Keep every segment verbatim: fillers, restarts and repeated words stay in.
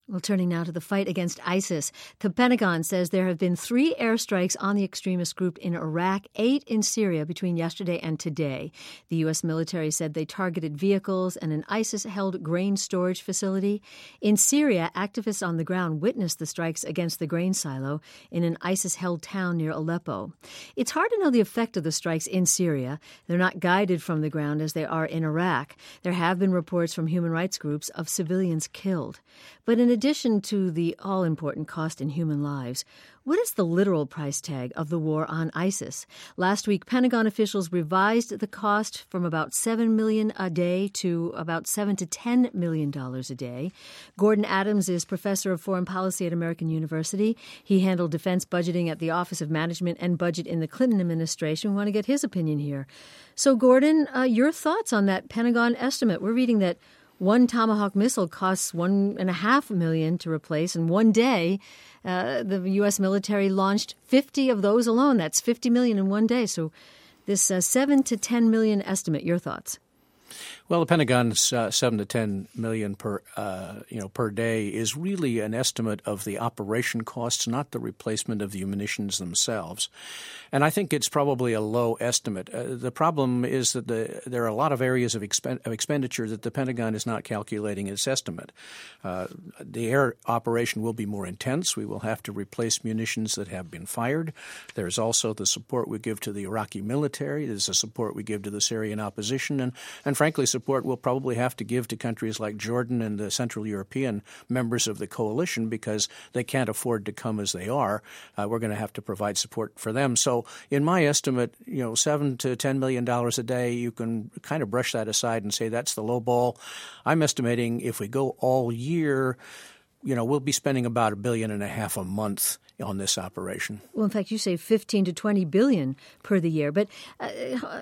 Well, turning now to the fight against ISIS. The Pentagon says there have been three airstrikes on the extremist group in Iraq, eight in Syria between yesterday and today. The U S military said they targeted vehicles and an ISIS-held grain storage facility. In Syria, activists on the ground witnessed the strikes against the grain silo in an ISIS-held town near Aleppo. It's hard to know the effect of the strikes in Syria. They're not guided from the ground as they are in Iraq. There have been reports from human rights groups of civilians killed. But in addition to the all-important cost in human lives, what is the literal price tag of the war on ISIS? Last week, Pentagon officials revised the cost from about seven million dollars a day to about seven to ten million dollars a day. Gordon Adams is professor of foreign policy at American University. He handled defense budgeting at the Office of Management and Budget in the Clinton administration. We want to get his opinion here. So, Gordon, uh, your thoughts on that Pentagon estimate? We're reading that one Tomahawk missile costs one and a half million to replace, and one day uh, the U S military launched fifty of those alone. That's fifty million in one day. So this uh, seven to ten million estimate. Your thoughts? Well, the Pentagon's uh, seven to ten million per uh, you know per day is really an estimate of the operation costs, not the replacement of the munitions themselves. And I think it's probably a low estimate. Uh, the problem is that the, there are a lot of areas of, expen- of expenditure that the Pentagon is not calculating its estimate. Uh, the air operation will be more intense. We will have to replace munitions that have been fired. There's also the support we give to the Iraqi military. There's the support we give to the Syrian opposition, and and frankly, support we'll probably have to give to countries like Jordan and the Central European members of the coalition because they can't afford to come as they are. Uh, we're going to have to provide support for them. So in my estimate, you know, seven to ten million dollars a day, you can kind of brush that aside and say that's the low ball. I'm estimating if we go all year, you know, we'll be spending about a billion and a half a month on this operation. Well, in fact, you say fifteen to twenty billion per the year. But uh,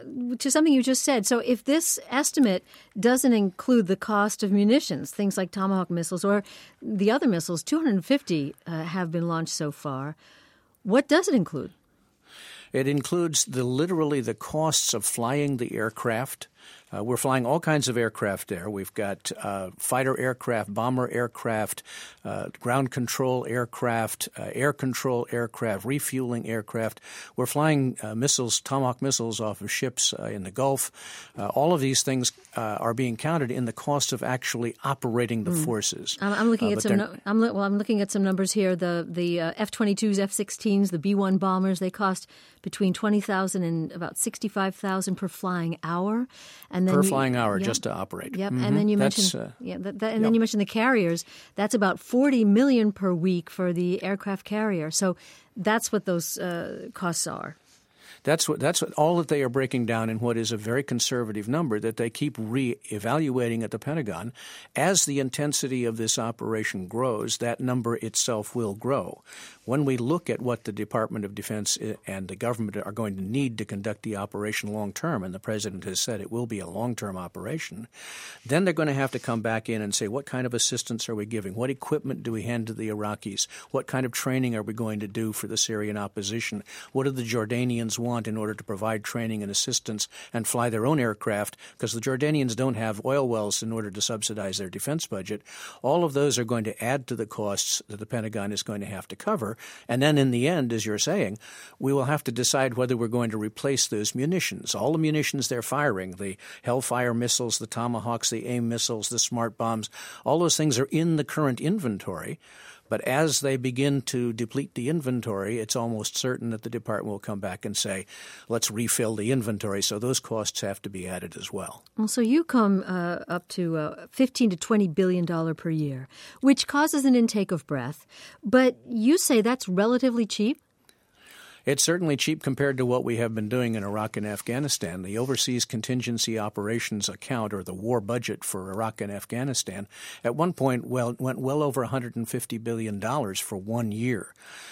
to something you just said, so if this estimate doesn't include the cost of munitions, things like Tomahawk missiles or the other missiles, two hundred fifty uh, have been launched so far. What does it include? It includes the literally the costs of flying the aircraft. Uh, we're flying all kinds of aircraft there. We've got uh, fighter aircraft, bomber aircraft, uh, ground control aircraft, uh, air control aircraft, refueling aircraft. We're flying uh, missiles, Tomahawk missiles off of ships uh, in the Gulf. Uh, all of these things uh, are being counted in the cost of actually operating the mm. forces. I'm, I'm looking uh, at some. No, I'm, well, I'm looking at some numbers here. The the uh, F twenty-twos, F sixteens, the B one bombers. They cost between twenty thousand and about sixty-five thousand per flying hour. And then per you, flying hour yep, just to operate. Yep, mm-hmm. and then you That's, mentioned, uh, yeah, that, that, and yep. then you mentioned the carriers. That's about forty million per week for the aircraft carrier. So that's what those uh, costs are. That's what that's what, all that they are breaking down in what is a very conservative number that they keep re-evaluating at the Pentagon. As the intensity of this operation grows, that number itself will grow. When we look at what the Department of Defense and the government are going to need to conduct the operation long term, and the President has said it will be a long-term operation, then they're going to have to come back in and say, what kind of assistance are we giving? What equipment do we hand to the Iraqis? What kind of training are we going to do for the Syrian opposition? What do the Jordanians want in order to provide training and assistance and fly their own aircraft? Because the Jordanians don't have oil wells in order to subsidize their defense budget. All of those are going to add to the costs that the Pentagon is going to have to cover. And then in the end, as you're saying, we will have to decide whether we're going to replace those munitions. All the munitions they're firing, the Hellfire missiles, the Tomahawks, the AIM missiles, the smart bombs, all those things are in the current inventory. But as they begin to deplete the inventory, it's almost certain that the department will come back and say, let's refill the inventory. So those costs have to be added as well. Well, so you come uh, up to uh, fifteen to twenty billion dollars per year, which causes an intake of breath. But you say that's relatively cheap? It's certainly cheap compared to what we have been doing in Iraq and Afghanistan. The Overseas Contingency Operations account, or the war budget for Iraq and Afghanistan, at one point well, went well over one hundred fifty billion dollars for one year.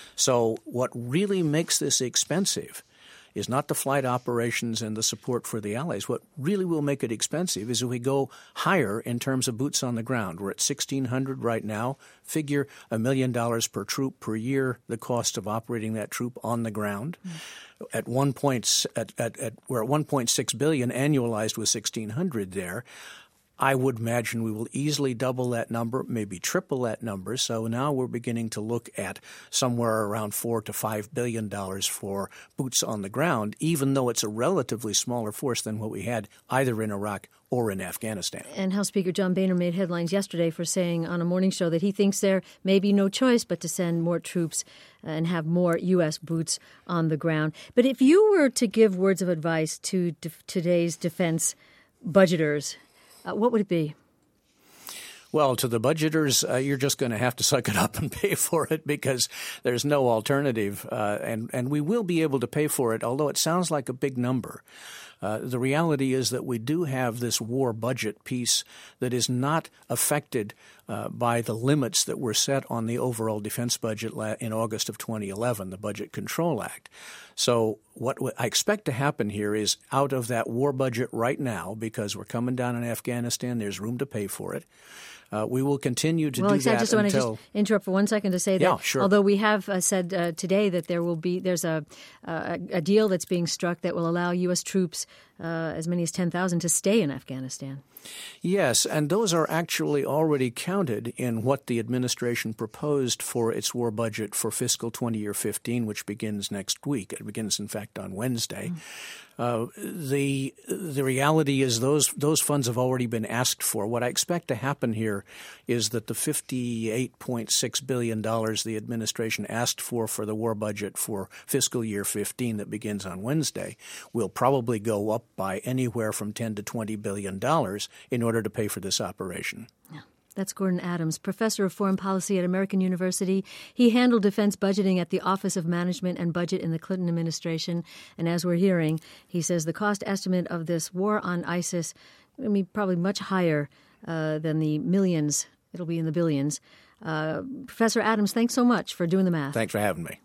So what really makes this expensive is not the flight operations and the support for the allies. What really will make it expensive is if we go higher in terms of boots on the ground. We're at sixteen hundred right now. Figure a million dollars per troop per year, the cost of operating that troop on the ground. Mm. At one point, at, at, at we're at one point six billion annualized with sixteen hundred there. I would imagine we will easily double that number, maybe triple that number. So now we're beginning to look at somewhere around four to five billion dollars for boots on the ground, even though it's a relatively smaller force than what we had either in Iraq or in Afghanistan. And House Speaker John Boehner made headlines yesterday for saying on a morning show that he thinks there may be no choice but to send more troops and have more U S boots on the ground. But if you were to give words of advice to de- today's defense budgeters, Uh, what would it be? Well, to the budgeters, uh, you're just going to have to suck it up and pay for it because there's no alternative. Uh, and, and we will be able to pay for it, although it sounds like a big number. Uh, the reality is that we do have this war budget piece that is not affected uh, by the limits that were set on the overall defense budget la- in August of twenty eleven, the Budget Control Act. So what I expect to happen here is out of that war budget right now, because we're coming down in Afghanistan, there's room to pay for it. Uh, we will continue to well, do exactly. that I just want to until just interrupt for one second to say that yeah, sure. although we have uh, said uh, today that there will be there's a, uh, a deal that's being struck that will allow U S troops, uh, as many as ten thousand, to stay in Afghanistan. Yes, and those are actually already counted in what the administration proposed for its war budget for fiscal twenty year fifteen, which begins next week. It begins, in fact, on Wednesday. Mm. Uh, the the reality is those those funds have already been asked for. What I expect to happen here is that the fifty-eight point six billion dollars the administration asked for for the war budget for fiscal year fifteen that begins on Wednesday will probably go up by anywhere from ten to twenty billion dollars in order to pay for this operation. Yeah. That's Gordon Adams, professor of foreign policy at American University. He handled defense budgeting at the Office of Management and Budget in the Clinton administration. And as we're hearing, he says the cost estimate of this war on ISIS will be probably much higher uh, than the millions. It'll be in the billions. Uh, Professor Adams, thanks so much for doing the math. Thanks for having me.